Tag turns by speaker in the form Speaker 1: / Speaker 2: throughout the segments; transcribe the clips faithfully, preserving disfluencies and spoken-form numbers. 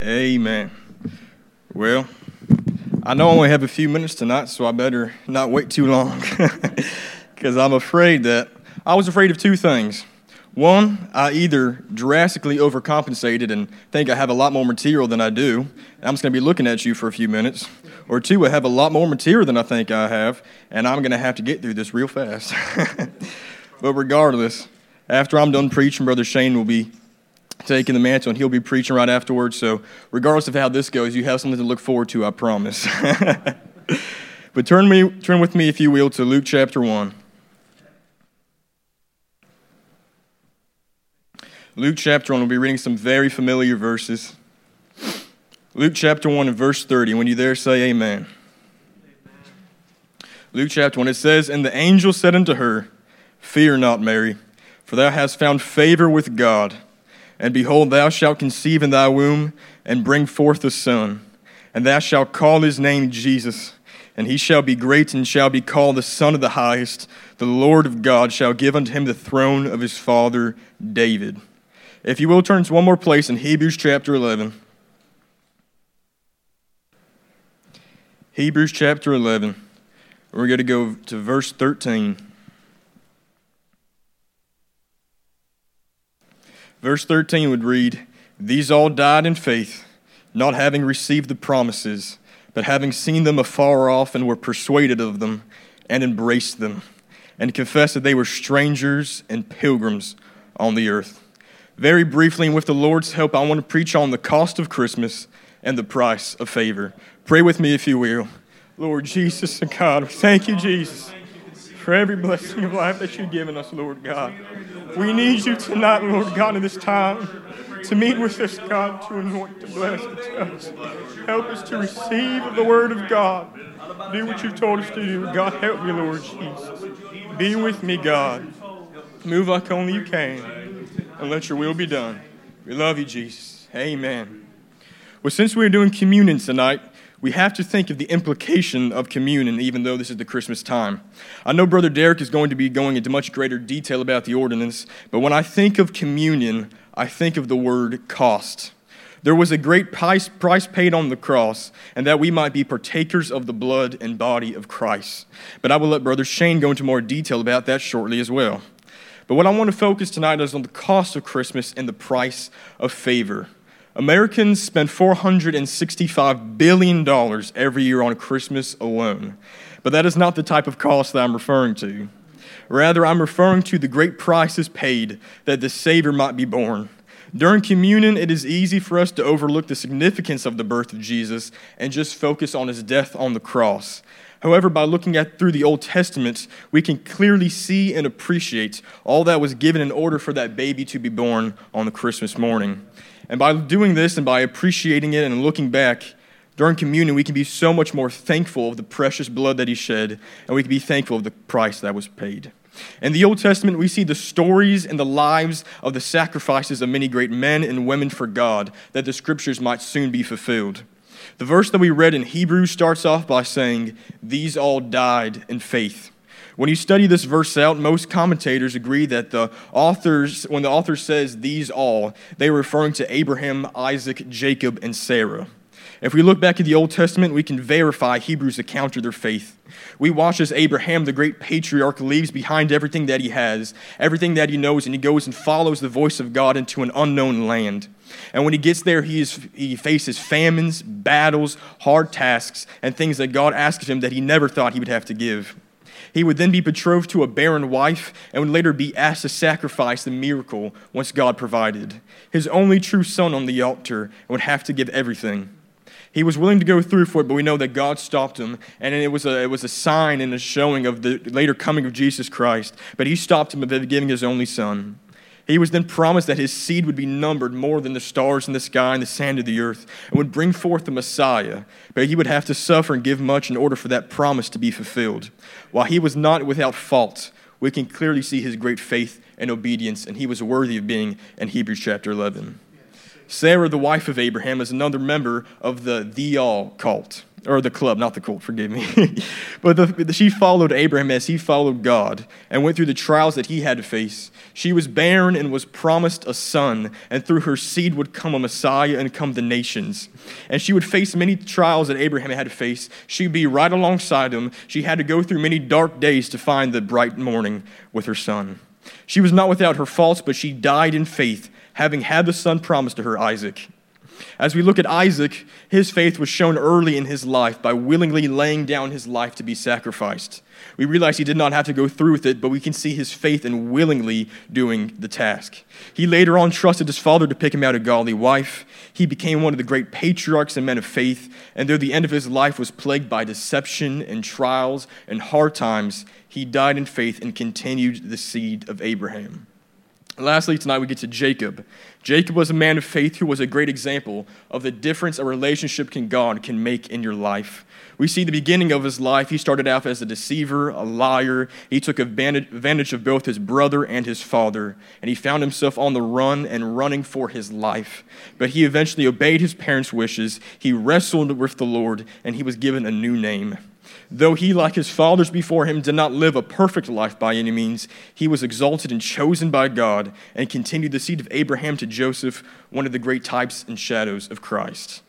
Speaker 1: Amen. Well, I know I only have a few minutes tonight, so I better not wait too long, because I'm afraid that I was afraid of two things. One, I either drastically overcompensated and think I have a lot more material than I do, and I'm just going to be looking at you for a few minutes. Or two, I have a lot more material than I think I have, and I'm going to have to get through this real fast. But regardless, after I'm done preaching, Brother Shane will be taking the mantle, and he'll be preaching right afterwards. So regardless of how this goes, you have something to look forward to, I promise. But turn me, turn with me, if you will, to Luke chapter one. Luke chapter one, we'll be reading some very familiar verses. Luke chapter one and verse thirty. When you there, say amen. Amen. Luke chapter one, it says, "And the angel said unto her, Fear not, Mary, for thou hast found favor with God. And behold, thou shalt conceive in thy womb, and bring forth a son. And thou shalt call his name Jesus. And he shall be great, and shall be called the Son of the Highest. The Lord of God shall give unto him the throne of his father David." If you will, turn to one more place in Hebrews chapter eleven. Hebrews chapter eleven. We're going to go to verse thirteen. Verse thirteen would read, "These all died in faith, not having received the promises, but having seen them afar off, and were persuaded of them, and embraced them, and confessed that they were strangers and pilgrims on the earth." Very briefly, and with the Lord's help, I want to preach on the cost of Christmas and the price of favor. Pray with me, if you will. Lord Jesus and God, thank you, Jesus, for every blessing of life that you've given us, Lord God. We need you tonight, Lord God, in this time to meet with us, God, to anoint, to bless, to touch. Help us to receive the word of God. Do what you've told us to do. God, help me, Lord Jesus. Be with me, God. Move like only you can, and let your will be done. We love you, Jesus. Amen. Well, since we're doing communion tonight, we have to think of the implication of communion, even though this is the Christmas time. I know Brother Derek is going to be going into much greater detail about the ordinance, but when I think of communion, I think of the word cost. There was a great price, price paid on the cross, and that we might be partakers of the blood and body of Christ. But I will let Brother Shane go into more detail about that shortly as well. But what I want to focus tonight is on the cost of Christmas and the price of favor. Americans spend four hundred sixty-five billion dollars every year on Christmas alone. But that is not the type of cost that I'm referring to. Rather, I'm referring to the great prices paid that the Savior might be born. During communion, it is easy for us to overlook the significance of the birth of Jesus and just focus on his death on the cross. However, by looking at through the Old Testament, we can clearly see and appreciate all that was given in order for that baby to be born on the Christmas morning. And by doing this and by appreciating it and looking back, during communion, we can be so much more thankful of the precious blood that he shed, and we can be thankful of the price that was paid. In the Old Testament, we see the stories and the lives of the sacrifices of many great men and women for God, that the scriptures might soon be fulfilled. The verse that we read in Hebrews starts off by saying, "These all died in faith." When you study this verse out, most commentators agree that the authors, when the author says "these all," they're referring to Abraham, Isaac, Jacob, and Sarah. If we look back at the Old Testament, we can verify Hebrews' account of their faith. We watch as Abraham, the great patriarch, leaves behind everything that he has, everything that he knows, and he goes and follows the voice of God into an unknown land. And when he gets there, he, is, he faces famines, battles, hard tasks, and things that God asks of him that he never thought he would have to give. He would then be betrothed to a barren wife and would later be asked to sacrifice the miracle once God provided. His only true son on the altar and would have to give everything. He was willing to go through for it, but we know that God stopped him, and it was a, it was a sign and a showing of the later coming of Jesus Christ. But he stopped him of giving his only son. He was then promised that his seed would be numbered more than the stars in the sky and the sand of the earth, and would bring forth the Messiah. But he would have to suffer and give much in order for that promise to be fulfilled. While he was not without fault, we can clearly see his great faith and obedience, and he was worthy of being in Hebrews chapter eleven. Sarah, the wife of Abraham, is another member of the The All cult. Or the club, not the cult, forgive me. But the, she followed Abraham as he followed God and went through the trials that he had to face. She was barren and was promised a son, and through her seed would come a Messiah and come the nations. And she would face many trials that Abraham had to face. She would be right alongside him. She had to go through many dark days to find the bright morning with her son. She was not without her faults, but she died in faith, having had the son promised to her, Isaac. As we look at Isaac, his faith was shown early in his life by willingly laying down his life to be sacrificed. We realize he did not have to go through with it, but we can see his faith in willingly doing the task. He later on trusted his father to pick him out a godly wife. He became one of the great patriarchs and men of faith, and though the end of his life was plagued by deception and trials and hard times, he died in faith and continued the seed of Abraham. Lastly, tonight we get to Jacob. Jacob was a man of faith who was a great example of the difference a relationship can God can make in your life. We see the beginning of his life. He started out as a deceiver, a liar. He took advantage of both his brother and his father, and he found himself on the run and running for his life. But he eventually obeyed his parents' wishes. He wrestled with the Lord, and he was given a new name. Though he, like his fathers before him, did not live a perfect life by any means, he was exalted and chosen by God and continued the seed of Abraham to Joseph, one of the great types and shadows of Christ.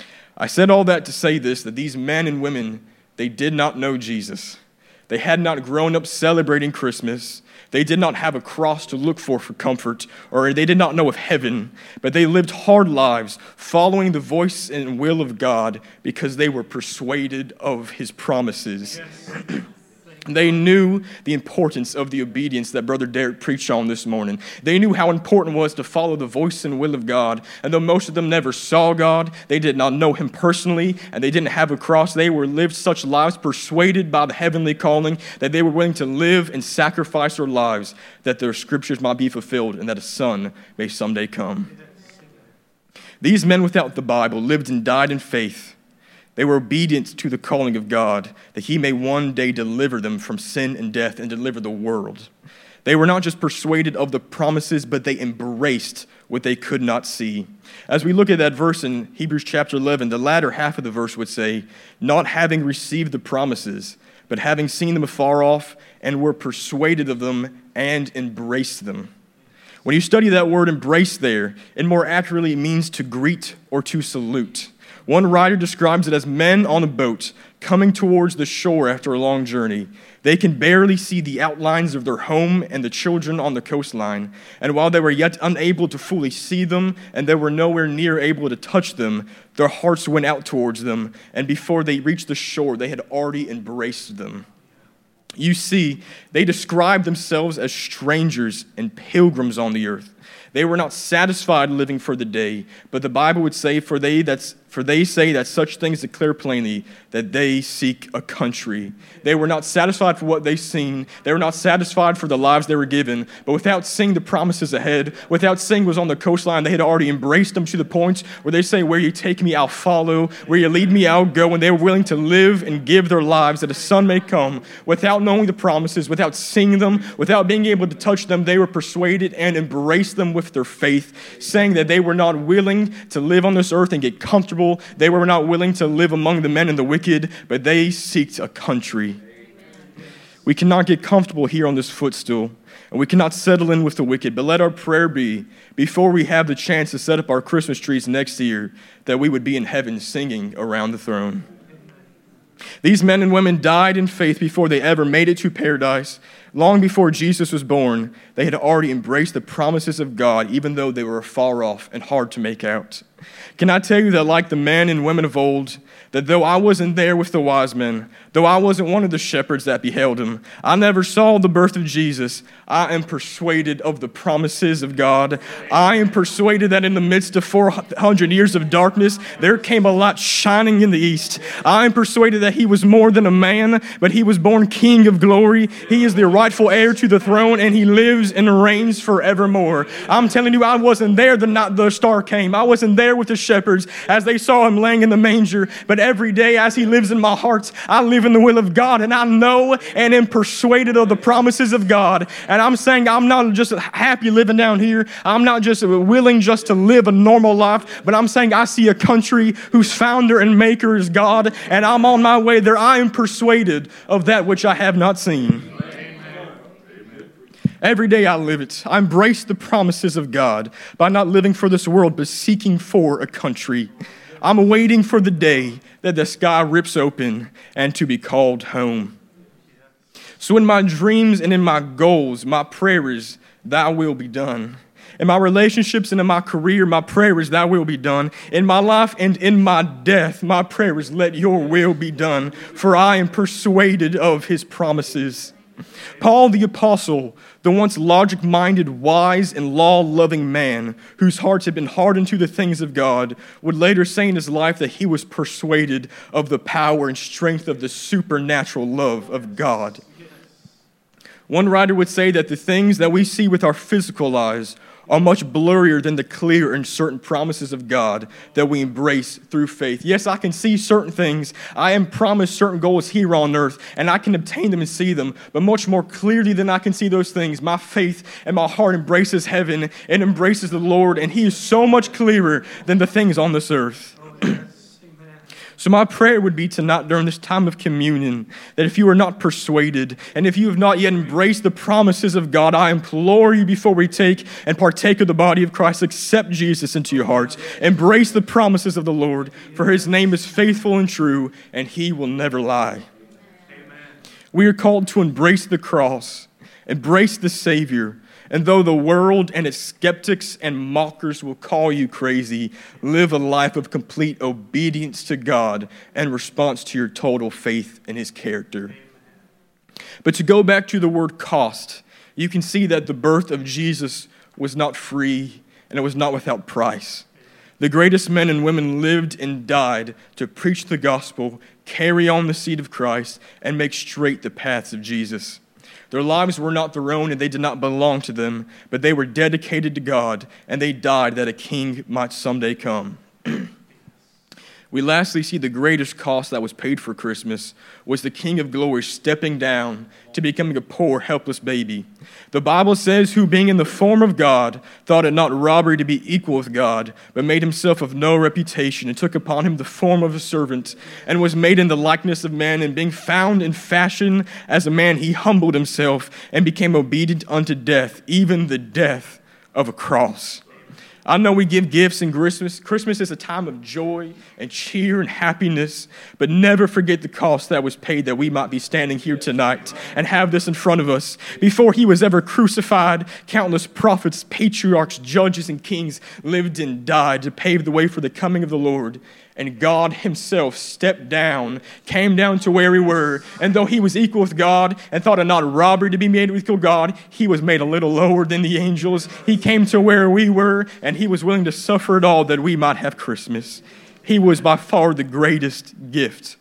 Speaker 1: I said all that to say this, that these men and women, they did not know Jesus. They had not grown up celebrating Christmas. They did not have a cross to look for for comfort, or they did not know of heaven, but they lived hard lives following the voice and will of God because they were persuaded of his promises. Yes. They knew the importance of the obedience that Brother Derek preached on this morning. They knew how important it was to follow the voice and will of God. And though most of them never saw God, they did not know him personally, and they didn't have a cross, they were lived such lives persuaded by the heavenly calling that they were willing to live and sacrifice their lives that their scriptures might be fulfilled and that a son may someday come. These men without the Bible lived and died in faith. They were obedient to the calling of God, that he may one day deliver them from sin and death and deliver the world. They were not just persuaded of the promises, but they embraced what they could not see. As we look at that verse in Hebrews chapter eleven, the latter half of the verse would say, not having received the promises, but having seen them afar off, and were persuaded of them and embraced them. When you study that word embrace there, it more accurately means to greet or to salute. One writer describes it as men on a boat coming towards the shore after a long journey. They can barely see the outlines of their home and the children on the coastline. And while they were yet unable to fully see them and they were nowhere near able to touch them, their hearts went out towards them. And before they reached the shore, they had already embraced them. You see, they described themselves as strangers and pilgrims on the earth. They were not satisfied living for the day, but the Bible would say, for they that's for they say that such things declare plainly that they seek a country. They were not satisfied for what they've seen. They were not satisfied for the lives they were given, but without seeing the promises ahead, without seeing what was on the coastline, they had already embraced them to the point where they say, where you take me, I'll follow. Where you lead me, I'll go. And they were willing to live and give their lives that a son may come without knowing the promises, without seeing them, without being able to touch them. They were persuaded and embraced them with their faith, saying that they were not willing to live on this earth and get comfortable. They were not willing to live among the men and the wicked, but they seeked a country. We cannot get comfortable here on this footstool, and we cannot settle in with the wicked, but let our prayer be, before we have the chance to set up our Christmas trees next year, that we would be in heaven singing around the throne. These men and women died in faith before they ever made it to paradise. Long before Jesus was born, they had already embraced the promises of God, even though they were far off and hard to make out. Can I tell you that, like the men and women of old, that though I wasn't there with the wise men, though I wasn't one of the shepherds that beheld him, I never saw the birth of Jesus, I am persuaded of the promises of God. I am persuaded that in the midst of four hundred years of darkness, there came a light shining in the east. I am persuaded that he was more than a man, but he was born King of glory. He is the rightful heir to the throne, and he lives and reigns forevermore. I'm telling you, I wasn't there the night the star came. I wasn't there there with the shepherds as they saw him laying in the manger. But every day as he lives in my heart, I live in the will of God, and I know and am persuaded of the promises of God. And I'm saying I'm not just happy living down here. I'm not just willing just to live a normal life, but I'm saying I see a country whose founder and maker is God, and I'm on my way there. I am persuaded of that which I have not seen. Every day I live it. I embrace the promises of God by not living for this world, but seeking for a country. I'm waiting for the day that the sky rips open and to be called home. So in my dreams and in my goals, my prayer is, thy will be done. In my relationships and in my career, my prayer is, thy will be done. In my life and in my death, my prayer is, let your will be done, for I am persuaded of his promises. Paul the apostle, the once logic-minded, wise, and law-loving man whose hearts had been hardened to the things of God, would later say in his life that he was persuaded of the power and strength of the supernatural love of God. One writer would say that the things that we see with our physical eyes are much blurrier than the clear and certain promises of God that we embrace through faith. Yes, I can see certain things. I am promised certain goals here on earth, and I can obtain them and see them. But much more clearly than I can see those things, my faith and my heart embraces heaven and embraces the Lord, and he is so much clearer than the things on this earth. So my prayer would be tonight during this time of communion that if you are not persuaded and if you have not yet embraced the promises of God, I implore you before we take and partake of the body of Christ, accept Jesus into your hearts. Embrace the promises of the Lord, for his name is faithful and true, and he will never lie. Amen. We are called to embrace the cross, embrace the Savior. And though the world and its skeptics and mockers will call you crazy, live a life of complete obedience to God and response to your total faith in his character. But to go back to the word cost, you can see that the birth of Jesus was not free and it was not without price. The greatest men and women lived and died to preach the gospel, carry on the seed of Christ, and make straight the paths of Jesus. Their lives were not their own, and they did not belong to them, but they were dedicated to God, and they died that a king might someday come. We lastly see the greatest cost that was paid for Christmas was the King of Glory stepping down to becoming a poor, helpless baby. The Bible says, who being in the form of God, thought it not robbery to be equal with God, but made himself of no reputation, and took upon him the form of a servant, and was made in the likeness of men, and being found in fashion as a man, he humbled himself, and became obedient unto death, even the death of a cross. I know we give gifts in Christmas. Christmas is a time of joy and cheer and happiness, but never forget the cost that was paid that we might be standing here tonight and have this in front of us. Before he was ever crucified, countless prophets, patriarchs, judges, and kings lived and died to pave the way for the coming of the Lord. And God himself stepped down, came down to where we were. And though he was equal with God and thought it not robbery to be made equal with God, he was made a little lower than the angels. He came to where we were, and he was willing to suffer it all that we might have Christmas. He was by far the greatest gift.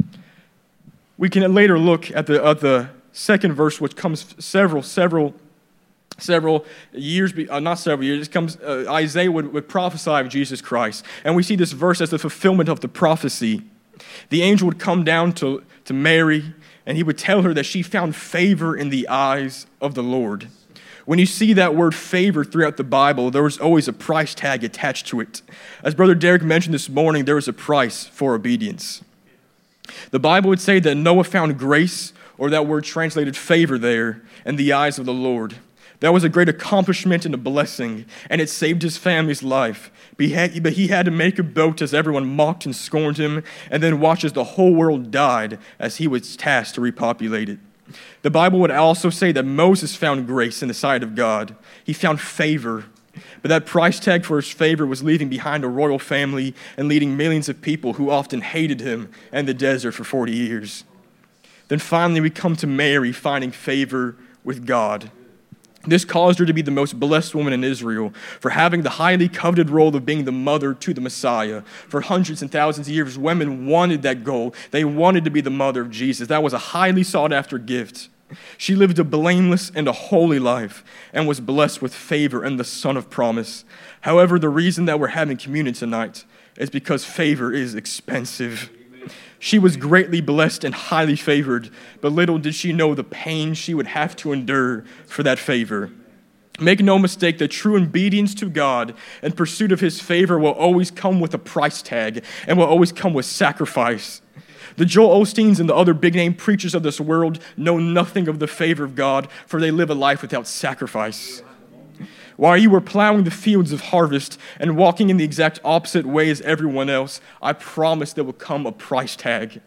Speaker 1: We can later look at the, at the second verse, which comes several, several Several years, uh, not several years, it comes, uh, Isaiah would, would prophesy of Jesus Christ. And we see this verse as the fulfillment of the prophecy. The angel would come down to, to Mary, and he would tell her that she found favor in the eyes of the Lord. When you see that word favor throughout the Bible, there was always a price tag attached to it. As Brother Derek mentioned this morning, there was a price for obedience. The Bible would say that Noah found grace, or that word translated favor there, in the eyes of the Lord. That was a great accomplishment and a blessing, and it saved his family's life. But he, had, but he had to make a boat as everyone mocked and scorned him, and then watch as the whole world died as he was tasked to repopulate it. The Bible would also say that Moses found grace in the sight of God. He found favor. But that price tag for his favor was leaving behind a royal family and leading millions of people who often hated him in the desert for forty years. Then finally we come to Mary finding favor with God. This caused her to be the most blessed woman in Israel for having the highly coveted role of being the mother to the Messiah. For hundreds and thousands of years, women wanted that goal. They wanted to be the mother of Jesus. That was a highly sought after gift. She lived a blameless and a holy life and was blessed with favor and the Son of promise. However, the reason that we're having communion tonight is because favor is expensive. She was greatly blessed and highly favored, but little did she know the pain she would have to endure for that favor. Make no mistake that true obedience to God and pursuit of his favor will always come with a price tag and will always come with sacrifice. The Joel Osteens and the other big-name preachers of this world know nothing of the favor of God, for they live a life without sacrifice. While you were plowing the fields of harvest and walking in the exact opposite way as everyone else, I promise there will come a price tag.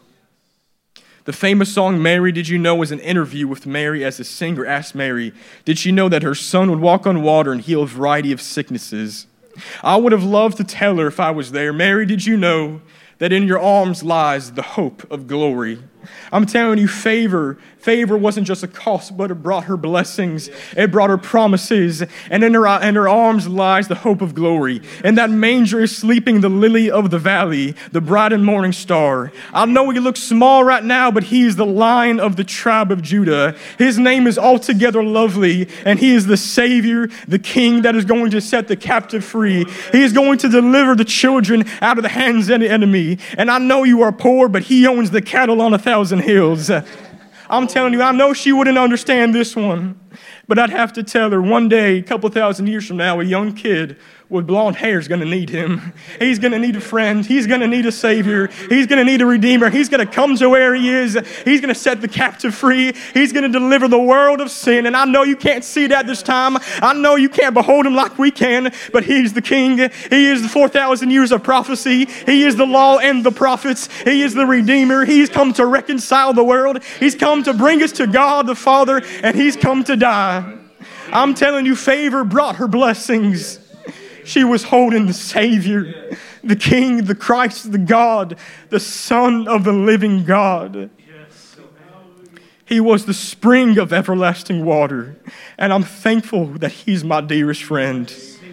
Speaker 1: The famous song, Mary, Did You Know, was an interview with Mary as the singer asked Mary, did she know that her son would walk on water and heal a variety of sicknesses? I would have loved to tell her if I was there, Mary, did you know that in your arms lies the hope of glory? I'm telling you, favor, favor wasn't just a cost, but it brought her blessings. It brought her promises. And in her, in her arms lies the hope of glory. In that manger is sleeping the lily of the valley, the bright and morning star. I know he looks small right now, but he is the Lion of the tribe of Judah. His name is altogether lovely, and he is the Savior, the King that is going to set the captive free. He is going to deliver the children out of the hands of the enemy. And I know you are poor, but he owns the cattle on a thousand hills. I'm telling you, I know she wouldn't understand this one, but I'd have to tell her one day, a couple thousand years from now, a young kid with blonde hair is going to need him. He's going to need a friend. He's going to need a Savior. He's going to need a Redeemer. He's going to come to where he is. He's going to set the captive free. He's going to deliver the world of sin. And I know you can't see that this time. I know you can't behold him like we can, but he's the King. He is the four thousand years of prophecy. He is the law and the prophets. He is the Redeemer. He's come to reconcile the world. He's come to bring us to God the Father, and he's come to die. I'm telling you, favor brought her blessings. She was holding the Savior, the King, the Christ, the God, the Son of the living God. He was the spring of everlasting water, and I'm thankful that he's my dearest friend.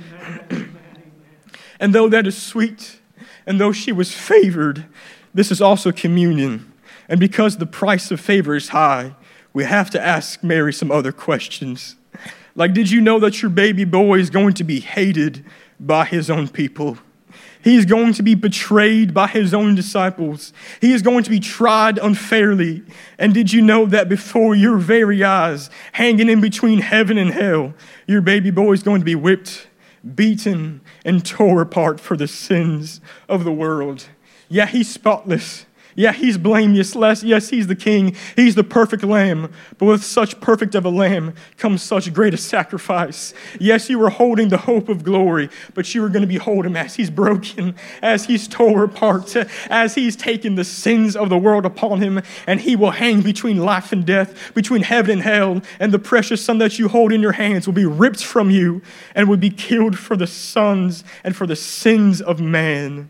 Speaker 1: And though that is sweet, and though she was favored, this is also communion. And because the price of favor is high, we have to ask Mary some other questions. Like, did you know that your baby boy is going to be hated by his own people? He's going to be betrayed by his own disciples. He is going to be tried unfairly. And did you know that before your very eyes, hanging in between heaven and hell, your baby boy is going to be whipped, beaten, and tore apart for the sins of the world? Yeah, he's spotless. Yeah, he's blameless. Yes, he's the King. He's the perfect lamb. But with such perfect of a lamb comes such great a sacrifice. Yes, you were holding the hope of glory, but you were going to behold him as he's broken, as he's tore apart, as he's taken the sins of the world upon him, and he will hang between life and death, between heaven and hell, and the precious son that you hold in your hands will be ripped from you and will be killed for the sons and for the sins of man.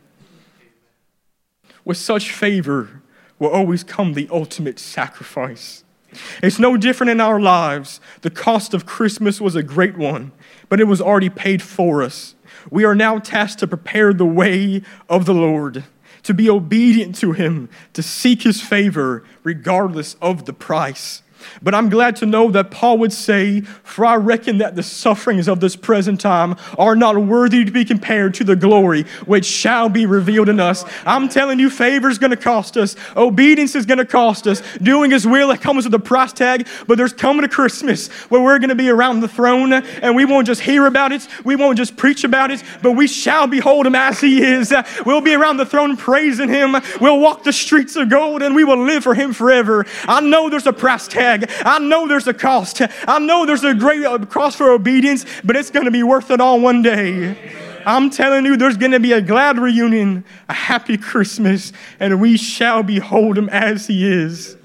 Speaker 1: With such favor will always come the ultimate sacrifice. It's no different in our lives. The cost of Christmas was a great one, but it was already paid for us. We are now tasked to prepare the way of the Lord, to be obedient to him, to seek his favor regardless of the price. But I'm glad to know that Paul would say, for I reckon that the sufferings of this present time are not worthy to be compared to the glory which shall be revealed in us. I'm telling you, favor is going to cost us. Obedience is going to cost us. Doing his will, it comes with a price tag. But there's coming a Christmas where we're going to be around the throne, and we won't just hear about it. We won't just preach about it, but we shall behold him as he is. We'll be around the throne praising him. We'll walk the streets of gold, and we will live for him forever. I know there's a price tag. I know there's a cost. I know there's a great cost for obedience, but it's going to be worth it all one day. I'm telling you, there's going to be a glad reunion, a happy Christmas, and we shall behold him as he is.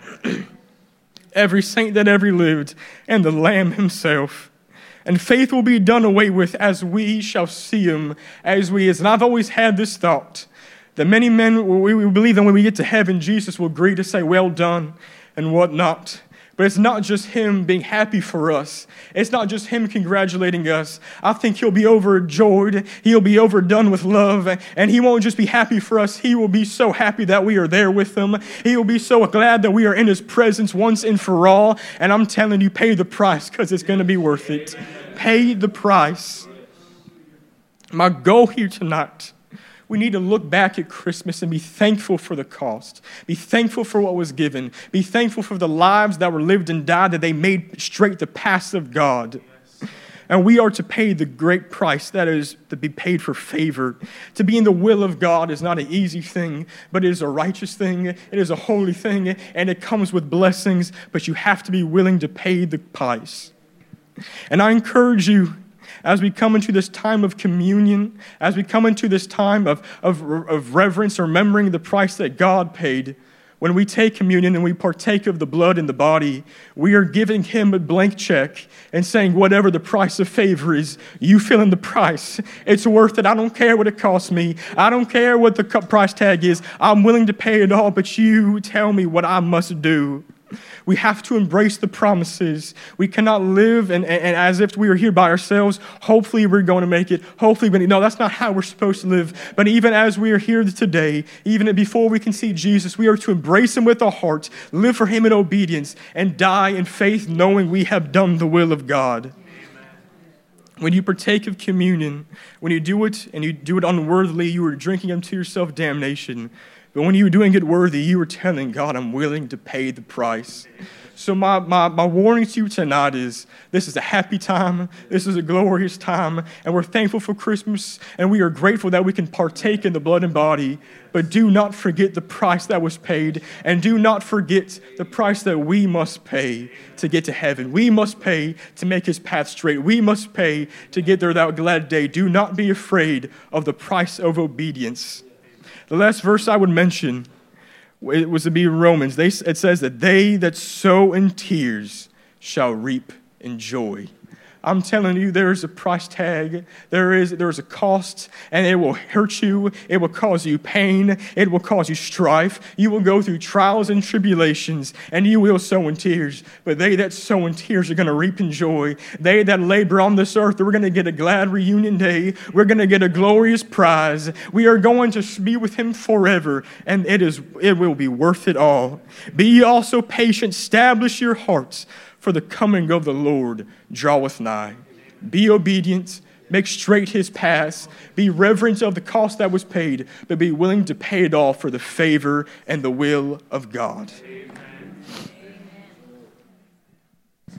Speaker 1: Every saint that ever lived, and the Lamb himself. And faith will be done away with as we shall see him as we is. And I've always had this thought that many men, we believe that when we get to heaven, Jesus will greet us, say, well done, and whatnot. But it's not just him being happy for us. It's not just him congratulating us. I think he'll be overjoyed. He'll be overdone with love. And he won't just be happy for us. He will be so happy that we are there with him. He will be so glad that we are in his presence once and for all. And I'm telling you, pay the price because it's going to be worth it. Pay the price. My goal here tonight, we need to look back at Christmas and be thankful for the cost. Be thankful for what was given. Be thankful for the lives that were lived and died, that they made straight the paths of God. And we are to pay the great price that is to be paid for favor. To be in the will of God is not an easy thing, but it is a righteous thing. It is a holy thing, and it comes with blessings, but you have to be willing to pay the price. And I encourage you, as we come into this time of communion, as we come into this time of, of, of reverence, remembering the price that God paid, when we take communion and we partake of the blood and the body, we are giving him a blank check and saying, whatever the price of favor is, you fill in the price. It's worth it. I don't care what it costs me. I don't care what the price tag is. I'm willing to pay it all, but you tell me what I must do. We have to embrace the promises. We cannot live and, and, and as if we were here by ourselves. Hopefully we're going to make it. Hopefully, but no, that's not how we're supposed to live. But even as we are here today, even before we can see Jesus, we are to embrace him with our hearts, live for him in obedience, and die in faith, knowing we have done the will of God. When you partake of communion, when you do it and you do it unworthily, you are drinking unto yourself damnation. But when you are doing it worthy, you are telling God, I'm willing to pay the price. So my, my, my warning to you tonight is, this is a happy time, this is a glorious time, and we're thankful for Christmas, and we are grateful that we can partake in the blood and body, but do not forget the price that was paid, and do not forget the price that we must pay to get to heaven. We must pay to make his path straight. We must pay to get there that glad day. Do not be afraid of the price of obedience. The last verse I would mention, it was to be Romans. They, it says that they that sow in tears shall reap in joy. I'm telling you, there is a price tag. There is, there is a cost, and it will hurt you. It will cause you pain. It will cause you strife. You will go through trials and tribulations, and you will sow in tears. But they that sow in tears are going to reap in joy. They that labor on this earth, we're going to get a glad reunion day. We're going to get a glorious prize. We are going to be with him forever, and it is it will be worth it all. Be ye also patient. Establish your hearts, for the coming of the Lord draweth nigh. Be obedient, make straight his paths, be reverent of the cost that was paid, but be willing to pay it all for the favor and the will of God.